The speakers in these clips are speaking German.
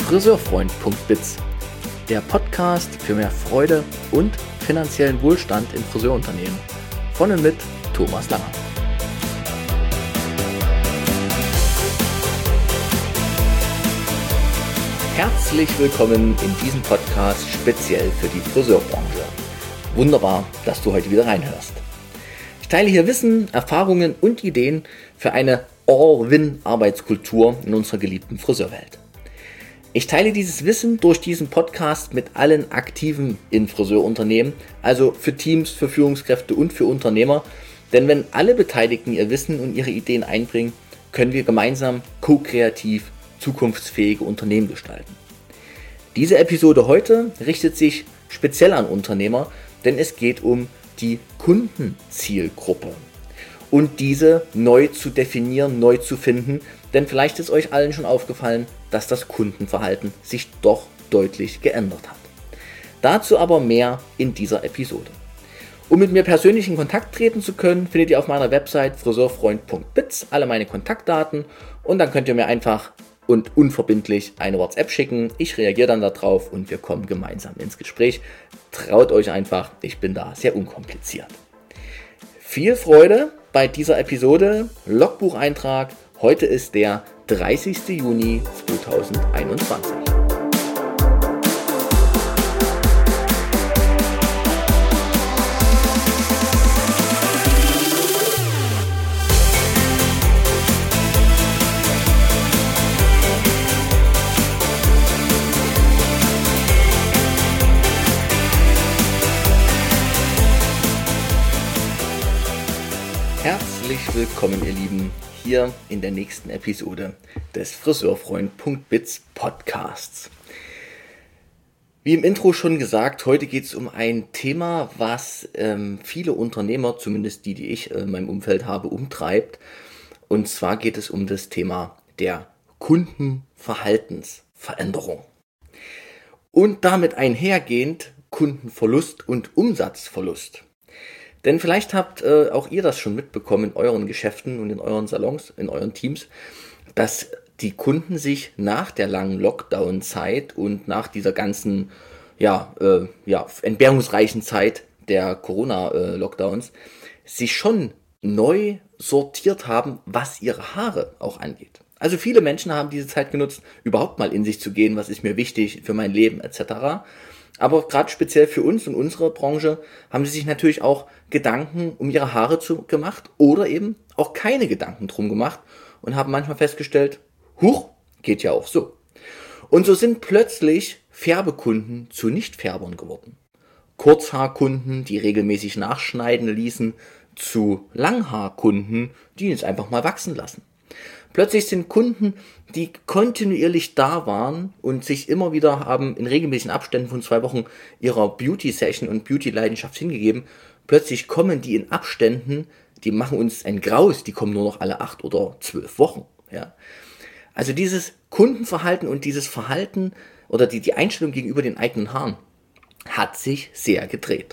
Friseurfreund.biz, der Podcast für mehr Freude und finanziellen Wohlstand in Friseurunternehmen. Von und mit Thomas Langer. Herzlich willkommen in diesem Podcast speziell für die Friseurbranche. Wunderbar, dass du heute wieder reinhörst. Ich teile hier Wissen, Erfahrungen und Ideen für eine All-Win-Arbeitskultur in unserer geliebten Friseurwelt. Ich teile dieses Wissen durch diesen Podcast mit allen Aktiven in Friseurunternehmen, also für Teams, für Führungskräfte und für Unternehmer. Denn wenn alle Beteiligten ihr Wissen und ihre Ideen einbringen, können wir gemeinsam ko-kreativ zukunftsfähige Unternehmen gestalten. Diese Episode heute richtet sich speziell an Unternehmer, denn es geht um die Kundenzielgruppe und diese neu zu definieren, neu zu finden, denn vielleicht ist euch allen schon aufgefallen, dass das Kundenverhalten sich doch deutlich geändert hat. Dazu aber mehr in dieser Episode. Um mit mir persönlich in Kontakt treten zu können, findet ihr auf meiner Website friseurfreund.biz alle meine Kontaktdaten und dann könnt ihr mir einfach und unverbindlich eine WhatsApp schicken. Ich reagiere dann darauf und wir kommen gemeinsam ins Gespräch. Traut euch einfach, ich bin da sehr unkompliziert. Viel Freude bei dieser Episode. Logbucheintrag. Heute ist der 30. Juni 2021. Herzlich willkommen, ihr Lieben, hier in der nächsten Episode des Friseurfreund.biz Podcasts. Wie im Intro schon gesagt, heute geht es um ein Thema, was viele Unternehmer, zumindest die ich in meinem Umfeld habe, umtreibt. Und zwar geht es um das Thema der Kundenverhaltensveränderung. Und damit einhergehend Kundenverlust und Umsatzverlust. Denn vielleicht habt auch ihr das schon mitbekommen in euren Geschäften und in euren Salons, in euren Teams, dass die Kunden sich nach der langen Lockdown-Zeit und nach dieser ganzen entbehrungsreichen Zeit der Corona-Lockdowns sich schon neu sortiert haben, was ihre Haare auch angeht. Also viele Menschen haben diese Zeit genutzt, überhaupt mal in sich zu gehen, was ist mir wichtig für mein Leben etc., aber gerade speziell für uns und unsere Branche haben sie sich natürlich auch Gedanken um ihre Haare gemacht oder eben auch keine Gedanken drum gemacht und haben manchmal festgestellt, huch, geht ja auch so. Und so sind plötzlich Färbekunden zu Nichtfärbern geworden. Kurzhaarkunden, die regelmäßig nachschneiden ließen, zu Langhaarkunden, die es einfach mal wachsen lassen. Plötzlich sind Kunden, die kontinuierlich da waren und sich immer wieder haben in regelmäßigen Abständen von 2 Wochen ihrer Beauty-Session und Beauty-Leidenschaft hingegeben, plötzlich kommen die in Abständen, die machen uns ein Graus, die kommen nur noch alle 8 oder 12 Wochen. Ja. Also dieses Kundenverhalten und dieses Verhalten oder die Einstellung gegenüber den eigenen Haaren hat sich sehr gedreht.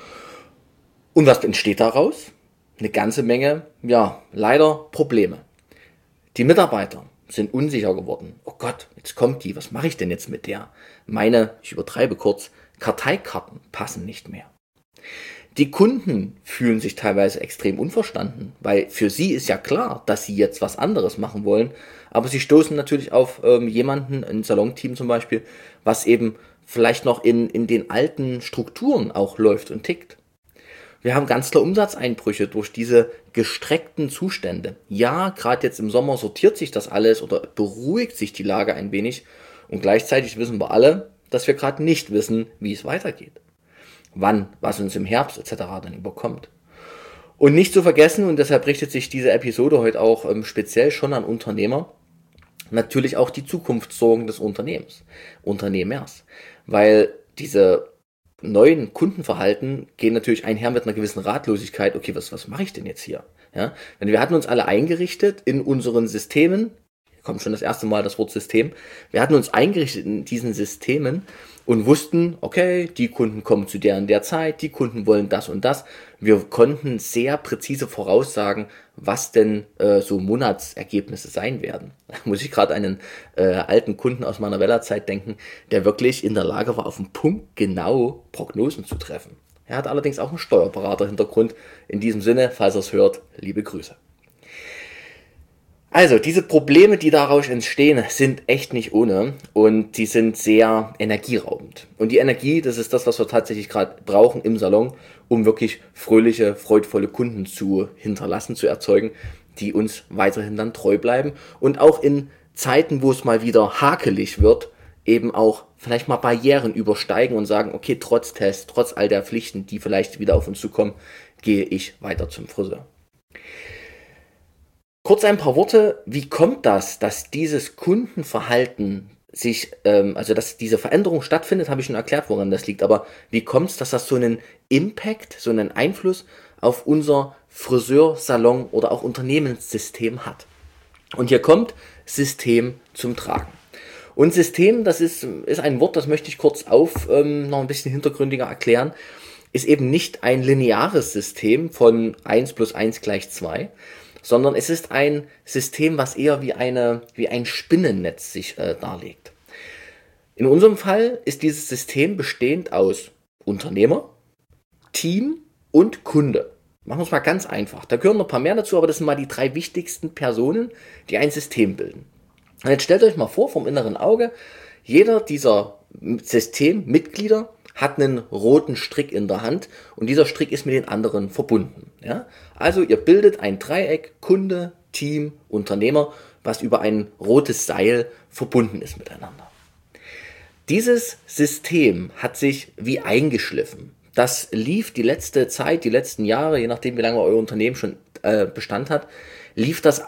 Und was entsteht daraus? Eine ganze Menge, leider Probleme. Die Mitarbeiter sind unsicher geworden. Oh Gott, jetzt kommt die, was mache ich denn jetzt mit der? Meine, ich übertreibe kurz, Karteikarten passen nicht mehr. Die Kunden fühlen sich teilweise extrem unverstanden, weil für sie ist ja klar, dass sie jetzt was anderes machen wollen, aber sie stoßen natürlich auf jemanden, ein Salonteam zum Beispiel, was eben vielleicht noch in den alten Strukturen auch läuft und tickt. Wir haben ganz klar Umsatzeinbrüche durch diese gestreckten Zustände. Ja, gerade jetzt im Sommer sortiert sich das alles oder beruhigt sich die Lage ein wenig. Und gleichzeitig wissen wir alle, dass wir gerade nicht wissen, wie es weitergeht. Wann, was uns im Herbst etc. dann überkommt. Und nicht zu vergessen, und deshalb richtet sich diese Episode heute auch speziell schon an Unternehmer, natürlich auch die Zukunftssorgen des Unternehmers. Weil diese neuen Kundenverhalten gehen natürlich einher mit einer gewissen Ratlosigkeit. Okay, was mache ich denn jetzt hier? Ja, denn wir hatten uns alle eingerichtet in unseren Systemen, kommt schon das erste Mal das Wort System. Wir hatten uns eingerichtet in diesen Systemen und wussten, okay, die Kunden kommen zu der und der Zeit, die Kunden wollen das und das. Wir konnten sehr präzise voraussagen, was denn so Monatsergebnisse sein werden. Da muss ich gerade an einen alten Kunden aus meiner Weller-Zeit denken, der wirklich in der Lage war, auf den Punkt genau Prognosen zu treffen. Er hat allerdings auch einen Steuerberater-Hintergrund. In diesem Sinne, falls er es hört, liebe Grüße. Also, diese Probleme, die daraus entstehen, sind echt nicht ohne und die sind sehr energieraubend. Und die Energie, das ist das, was wir tatsächlich gerade brauchen im Salon, um wirklich fröhliche, freudvolle Kunden zu hinterlassen, zu erzeugen, die uns weiterhin dann treu bleiben und auch in Zeiten, wo es mal wieder hakelig wird, eben auch vielleicht mal Barrieren übersteigen und sagen, okay, trotz Test, trotz all der Pflichten, die vielleicht wieder auf uns zukommen, gehe ich weiter zum Friseur. Kurz ein paar Worte, wie kommt das, dass dieses Kundenverhalten sich, dass diese Veränderung stattfindet, habe ich schon erklärt, woran das liegt, aber wie kommt es, dass das so einen Impact, so einen Einfluss auf unser Friseursalon oder auch Unternehmenssystem hat? Und hier kommt System zum Tragen. Und System, das ist ein Wort, das möchte ich kurz noch ein bisschen hintergründiger erklären, ist eben nicht ein lineares System von 1 plus 1 gleich 2, sondern es ist ein System, was eher wie ein Spinnennetz sich darlegt. In unserem Fall ist dieses System bestehend aus Unternehmer, Team und Kunde. Machen wir es mal ganz einfach. Da gehören noch ein paar mehr dazu, aber das sind mal die 3 wichtigsten Personen, die ein System bilden. Und jetzt stellt euch mal vor, vom inneren Auge, jeder dieser Systemmitglieder hat einen roten Strick in der Hand und dieser Strick ist mit den anderen verbunden. Ja? Also ihr bildet ein Dreieck, Kunde, Team, Unternehmer, was über ein rotes Seil verbunden ist miteinander. Dieses System hat sich wie eingeschliffen. Das lief die letzte Zeit, die letzten Jahre, je nachdem wie lange euer Unternehmen schon Bestand hat, lief das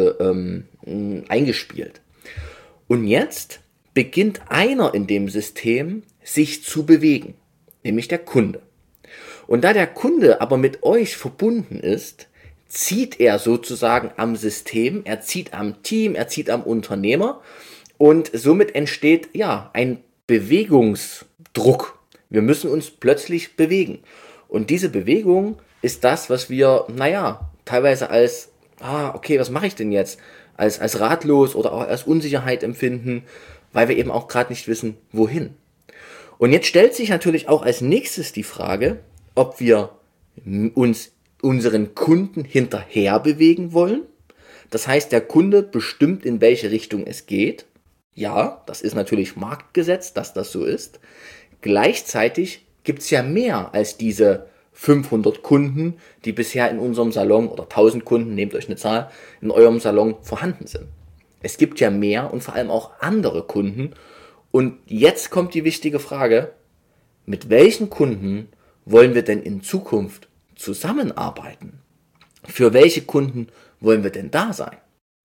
eingespielt. Und jetzt beginnt einer in dem System sich zu bewegen, nämlich der Kunde. Und da der Kunde aber mit euch verbunden ist, zieht er sozusagen am System, er zieht am Team, er zieht am Unternehmer und somit entsteht ja ein Bewegungsdruck. Wir müssen uns plötzlich bewegen. Und diese Bewegung ist das, was wir, teilweise als, okay, was mache ich denn jetzt? Als ratlos oder auch als Unsicherheit empfinden, weil wir eben auch gerade nicht wissen, wohin. Und jetzt stellt sich natürlich auch als nächstes die Frage, ob wir uns unseren Kunden hinterher bewegen wollen. Das heißt, der Kunde bestimmt, in welche Richtung es geht. Ja, das ist natürlich Marktgesetz, dass das so ist. Gleichzeitig gibt es ja mehr als diese 500 Kunden, die bisher in unserem Salon oder 1000 Kunden, nehmt euch eine Zahl, in eurem Salon vorhanden sind. Es gibt ja mehr und vor allem auch andere Kunden. Und jetzt kommt die wichtige Frage, mit welchen Kunden wollen wir denn in Zukunft zusammenarbeiten? Für welche Kunden wollen wir denn da sein?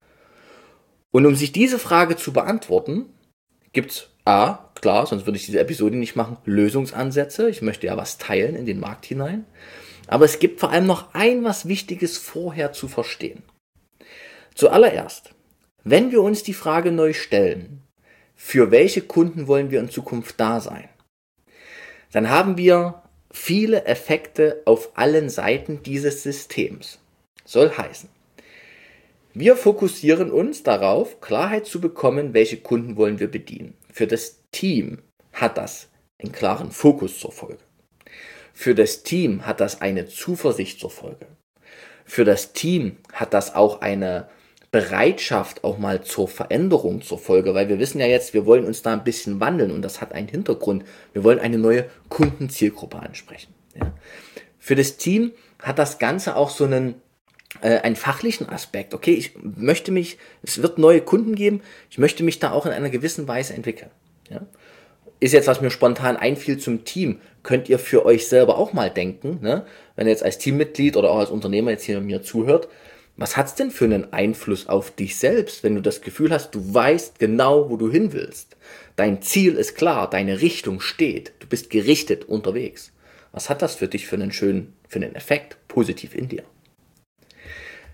Und um sich diese Frage zu beantworten, gibt es klar, sonst würde ich diese Episode nicht machen, Lösungsansätze. Ich möchte ja was teilen in den Markt hinein. Aber es gibt vor allem noch was Wichtiges vorher zu verstehen. Zuallererst, wenn wir uns die Frage neu stellen, für welche Kunden wollen wir in Zukunft da sein, dann haben wir viele Effekte auf allen Seiten dieses Systems. Soll heißen, wir fokussieren uns darauf, Klarheit zu bekommen, welche Kunden wollen wir bedienen. Für das Team hat das einen klaren Fokus zur Folge. Für das Team hat das eine Zuversicht zur Folge. Für das Team hat das auch eine Bereitschaft auch mal zur Veränderung zur Folge, weil wir wissen ja jetzt, wir wollen uns da ein bisschen wandeln und das hat einen Hintergrund. Wir wollen eine neue Kundenzielgruppe ansprechen. Ja. Für das Team hat das Ganze auch so einen fachlichen Aspekt. Okay, es wird neue Kunden geben, ich möchte mich da auch in einer gewissen Weise entwickeln. Ja. Ist jetzt, was mir spontan einfiel zum Team, könnt ihr für euch selber auch mal denken, ne? Wenn ihr jetzt als Teammitglied oder auch als Unternehmer jetzt hier mir zuhört, was hat's denn für einen Einfluss auf dich selbst, wenn du das Gefühl hast, du weißt genau, wo du hin willst? Dein Ziel ist klar, deine Richtung steht, du bist gerichtet unterwegs. Was hat das für dich für einen Effekt, positiv in dir?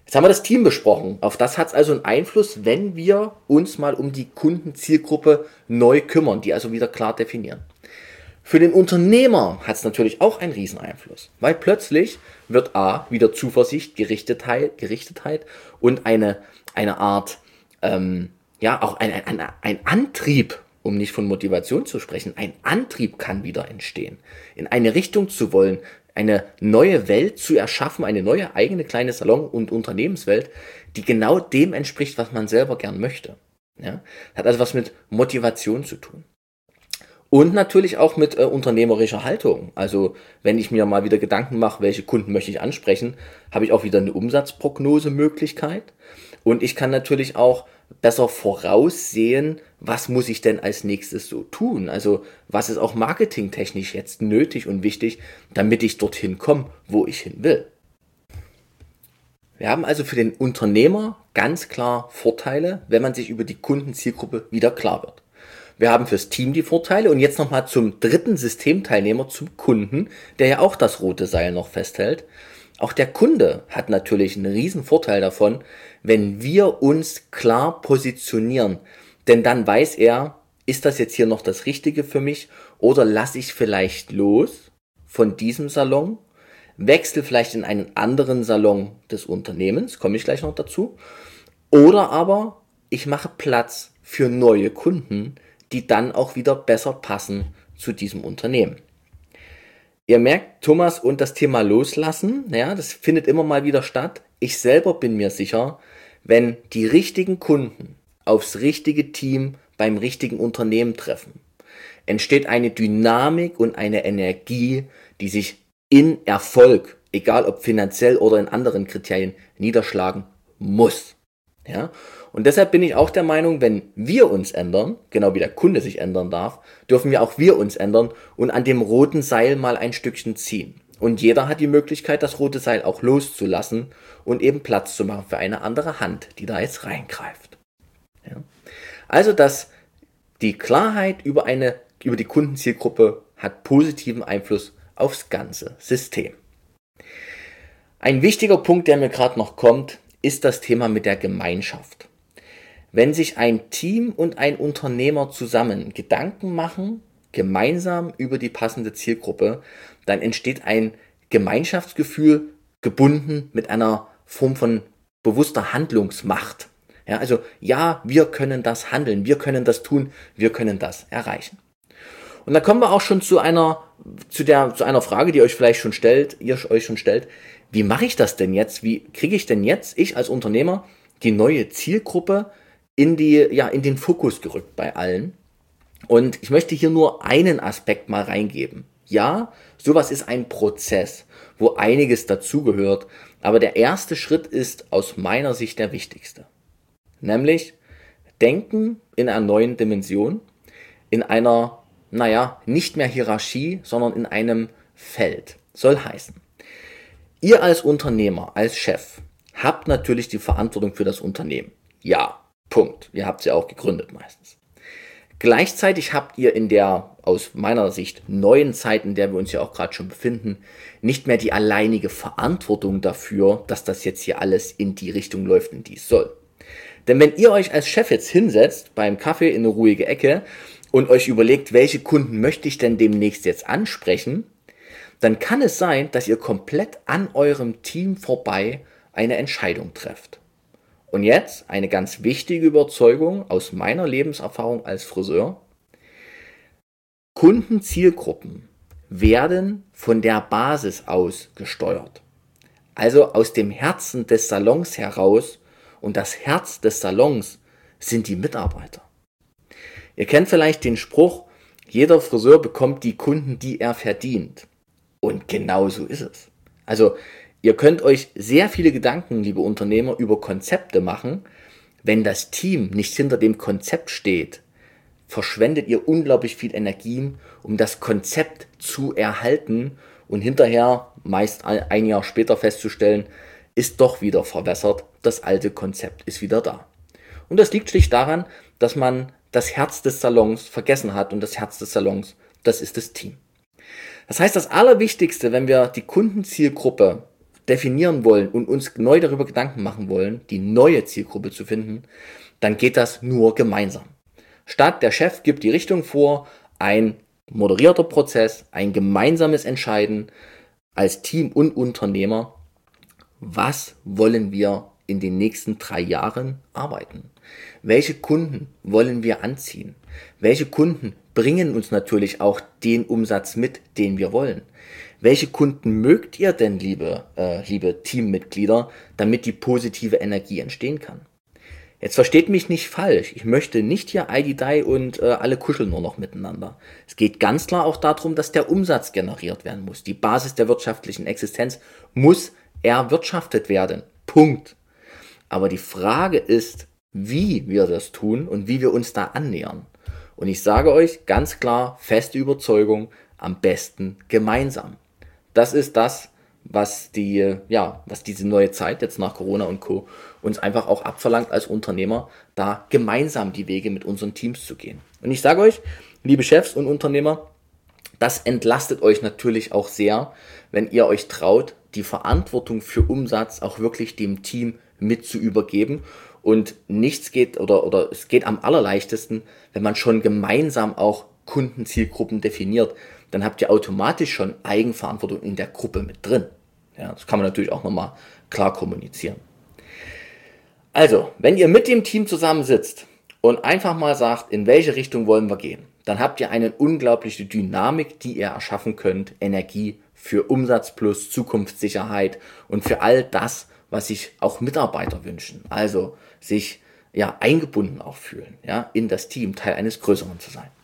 Jetzt haben wir das Team besprochen. Auf das hat es also einen Einfluss, wenn wir uns mal um die Kundenzielgruppe neu kümmern, die also wieder klar definieren. Für den Unternehmer hat es natürlich auch einen Rieseneinfluss, weil plötzlich wird wieder Zuversicht, Gerichtetheit und eine Art, auch ein Antrieb, um nicht von Motivation zu sprechen, ein Antrieb kann wieder entstehen, in eine Richtung zu wollen, eine neue Welt zu erschaffen, eine neue eigene kleine Salon- und Unternehmenswelt, die genau dem entspricht, was man selber gern möchte. Ja? Hat also was mit Motivation zu tun. Und natürlich auch mit unternehmerischer Haltung. Also wenn ich mir mal wieder Gedanken mache, welche Kunden möchte ich ansprechen, habe ich auch wieder eine Umsatzprognosemöglichkeit. Und ich kann natürlich auch besser voraussehen, was muss ich denn als nächstes so tun? Also was ist auch marketingtechnisch jetzt nötig und wichtig, damit ich dorthin komme, wo ich hin will. Wir haben also für den Unternehmer ganz klar Vorteile, wenn man sich über die Kundenzielgruppe wieder klar wird. Wir haben fürs Team die Vorteile und jetzt nochmal zum dritten Systemteilnehmer, zum Kunden, der ja auch das rote Seil noch festhält. Auch der Kunde hat natürlich einen riesen Vorteil davon, wenn wir uns klar positionieren. Denn dann weiß er, ist das jetzt hier noch das Richtige für mich oder lasse ich vielleicht los von diesem Salon, wechsle vielleicht in einen anderen Salon des Unternehmens, komme ich gleich noch dazu, oder aber ich mache Platz für neue Kunden, die dann auch wieder besser passen zu diesem Unternehmen. Ihr merkt, Thomas und das Thema Loslassen, ja, das findet immer mal wieder statt. Ich selber bin mir sicher, wenn die richtigen Kunden aufs richtige Team beim richtigen Unternehmen treffen, entsteht eine Dynamik und eine Energie, die sich in Erfolg, egal ob finanziell oder in anderen Kriterien, niederschlagen muss. Ja? Und deshalb bin ich auch der Meinung, wenn wir uns ändern, genau wie der Kunde sich ändern darf, dürfen wir auch wir uns ändern und an dem roten Seil mal ein Stückchen ziehen. Und jeder hat die Möglichkeit, das rote Seil auch loszulassen und eben Platz zu machen für eine andere Hand, die da jetzt reingreift. Ja? Also, dass die Klarheit über die Kundenzielgruppe hat positiven Einfluss aufs ganze System. Ein wichtiger Punkt, der mir gerade noch kommt, ist das Thema mit der Gemeinschaft. Wenn sich ein Team und ein Unternehmer zusammen Gedanken machen, gemeinsam über die passende Zielgruppe, dann entsteht ein Gemeinschaftsgefühl gebunden mit einer Form von bewusster Handlungsmacht. Ja, also ja, wir können das handeln, wir können das tun, wir können das erreichen. Und da kommen wir auch schon zu einer Frage, die ihr euch schon stellt. Wie mache ich das denn jetzt? Wie kriege ich denn jetzt, ich als Unternehmer, die neue Zielgruppe in den Fokus gerückt bei allen? Und ich möchte hier nur einen Aspekt mal reingeben. Ja, sowas ist ein Prozess, wo einiges dazugehört, aber der erste Schritt ist aus meiner Sicht der wichtigste. Nämlich Denken in einer neuen Dimension, in einer, nicht mehr Hierarchie, sondern in einem Feld. Soll heißen, ihr als Unternehmer, als Chef, habt natürlich die Verantwortung für das Unternehmen. Ja, Punkt. Ihr habt sie auch gegründet meistens. Gleichzeitig habt ihr in der, aus meiner Sicht, neuen Zeit, in der wir uns ja auch gerade schon befinden, nicht mehr die alleinige Verantwortung dafür, dass das jetzt hier alles in die Richtung läuft, in die es soll. Denn wenn ihr euch als Chef jetzt hinsetzt, beim Kaffee in eine ruhige Ecke und euch überlegt, welche Kunden möchte ich denn demnächst jetzt ansprechen, dann kann es sein, dass ihr komplett an eurem Team vorbei eine Entscheidung trefft. Und jetzt eine ganz wichtige Überzeugung aus meiner Lebenserfahrung als Friseur. Kundenzielgruppen werden von der Basis aus gesteuert. Also aus dem Herzen des Salons heraus, und das Herz des Salons sind die Mitarbeiter. Ihr kennt vielleicht den Spruch, jeder Friseur bekommt die Kunden, die er verdient. Und genau so ist es. Also ihr könnt euch sehr viele Gedanken, liebe Unternehmer, über Konzepte machen. Wenn das Team nicht hinter dem Konzept steht, verschwendet ihr unglaublich viel Energien, um das Konzept zu erhalten und hinterher, meist ein Jahr später festzustellen, ist doch wieder verwässert, das alte Konzept ist wieder da. Und das liegt schlicht daran, dass man das Herz des Salons vergessen hat und das Herz des Salons, das ist das Team. Das heißt, das Allerwichtigste, wenn wir die Kundenzielgruppe definieren wollen und uns neu darüber Gedanken machen wollen, die neue Zielgruppe zu finden, dann geht das nur gemeinsam. Statt der Chef gibt die Richtung vor, ein moderierter Prozess, ein gemeinsames Entscheiden als Team und Unternehmer, was wollen wir in den nächsten 3 Jahren arbeiten? Welche Kunden wollen wir anziehen? Welche Kunden bringen uns natürlich auch den Umsatz mit, den wir wollen? Welche Kunden mögt ihr denn, liebe Teammitglieder, damit die positive Energie entstehen kann? Jetzt versteht mich nicht falsch, ich möchte nicht hier ID-Die und alle kuscheln nur noch miteinander. Es geht ganz klar auch darum, dass der Umsatz generiert werden muss. Die Basis der wirtschaftlichen Existenz muss erwirtschaftet werden. Punkt. Aber die Frage ist, wie wir das tun und wie wir uns da annähern. Und ich sage euch ganz klar, feste Überzeugung, am besten gemeinsam. Das ist das, was diese neue Zeit jetzt nach Corona und Co. uns einfach auch abverlangt als Unternehmer, da gemeinsam die Wege mit unseren Teams zu gehen. Und ich sage euch, liebe Chefs und Unternehmer, das entlastet euch natürlich auch sehr, wenn ihr euch traut, die Verantwortung für Umsatz auch wirklich dem Team mit zu übergeben. Und nichts geht oder es geht am allerleichtesten, wenn man schon gemeinsam auch Kundenzielgruppen definiert. Dann habt ihr automatisch schon Eigenverantwortung in der Gruppe mit drin. Ja, das kann man natürlich auch nochmal klar kommunizieren. Also, wenn ihr mit dem Team zusammensitzt und einfach mal sagt, in welche Richtung wollen wir gehen, dann habt ihr eine unglaubliche Dynamik, die ihr erschaffen könnt, Energie für Umsatz plus Zukunftssicherheit und für all das, was sich auch Mitarbeiter wünschen. Also sich eingebunden auch fühlen, in das Team, Teil eines Größeren zu sein.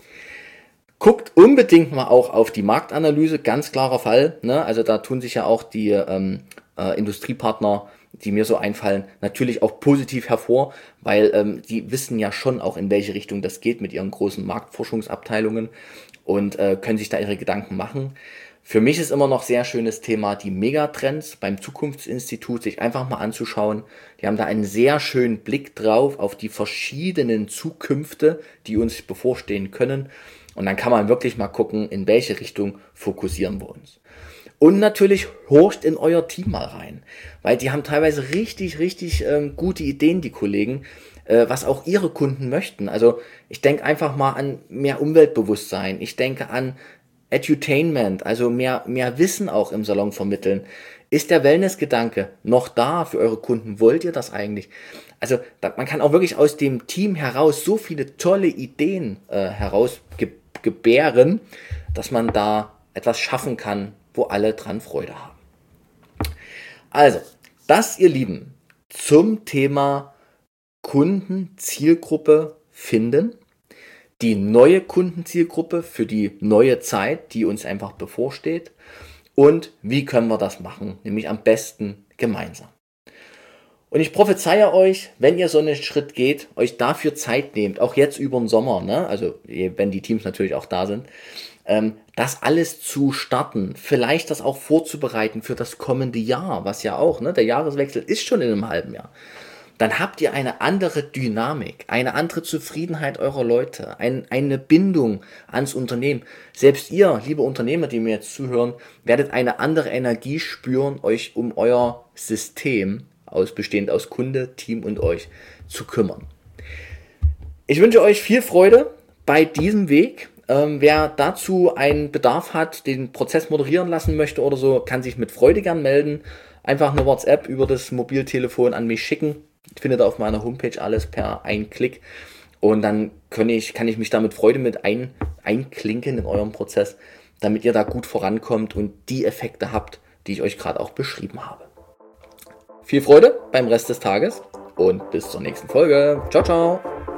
Guckt unbedingt mal auch auf die Marktanalyse, ganz klarer Fall. Ne? Also da tun sich ja auch die Industriepartner, die mir so einfallen, natürlich auch positiv hervor, weil die wissen ja schon auch, in welche Richtung das geht mit ihren großen Marktforschungsabteilungen und können sich da ihre Gedanken machen. Für mich ist immer noch sehr schönes Thema die Megatrends beim Zukunftsinstitut, sich einfach mal anzuschauen. Die haben da einen sehr schönen Blick drauf auf die verschiedenen Zukünfte, die uns bevorstehen können. Und dann kann man wirklich mal gucken, in welche Richtung fokussieren wir uns. Und natürlich horcht in euer Team mal rein, weil die haben teilweise richtig gute Ideen, die Kollegen, was auch ihre Kunden möchten. Also ich denke einfach mal an mehr Umweltbewusstsein, ich denke an Edutainment, also mehr Wissen auch im Salon vermitteln. Ist der Wellness-Gedanke noch da für eure Kunden? Wollt ihr das eigentlich? Also man kann auch wirklich aus dem Team heraus so viele tolle Ideen herausgebären, dass man da etwas schaffen kann, wo alle dran Freude haben. Also, das ihr Lieben, zum Thema Kundenzielgruppe finden. Die neue Kundenzielgruppe für die neue Zeit, die uns einfach bevorsteht. Und wie können wir das machen? Nämlich am besten gemeinsam. Und ich prophezeie euch, wenn ihr so einen Schritt geht, euch dafür Zeit nehmt, auch jetzt über den Sommer, also wenn die Teams natürlich auch da sind, das alles zu starten, vielleicht das auch vorzubereiten für das kommende Jahr, was ja auch, der Jahreswechsel ist schon in einem halben Jahr. Dann habt ihr eine andere Dynamik, eine andere Zufriedenheit eurer Leute, eine Bindung ans Unternehmen. Selbst ihr, liebe Unternehmer, die mir jetzt zuhören, werdet eine andere Energie spüren, euch um euer System, bestehend aus Kunde, Team und euch, zu kümmern. Ich wünsche euch viel Freude bei diesem Weg. Wer dazu einen Bedarf hat, den Prozess moderieren lassen möchte oder so, kann sich mit Freude gern melden. Einfach eine WhatsApp über das Mobiltelefon an mich schicken. Findet auf meiner Homepage alles per ein Klick und dann kann ich mich da mit Freude mit einklinken in eurem Prozess, damit ihr da gut vorankommt und die Effekte habt, die ich euch gerade auch beschrieben habe. Viel Freude beim Rest des Tages und bis zur nächsten Folge. Ciao, ciao!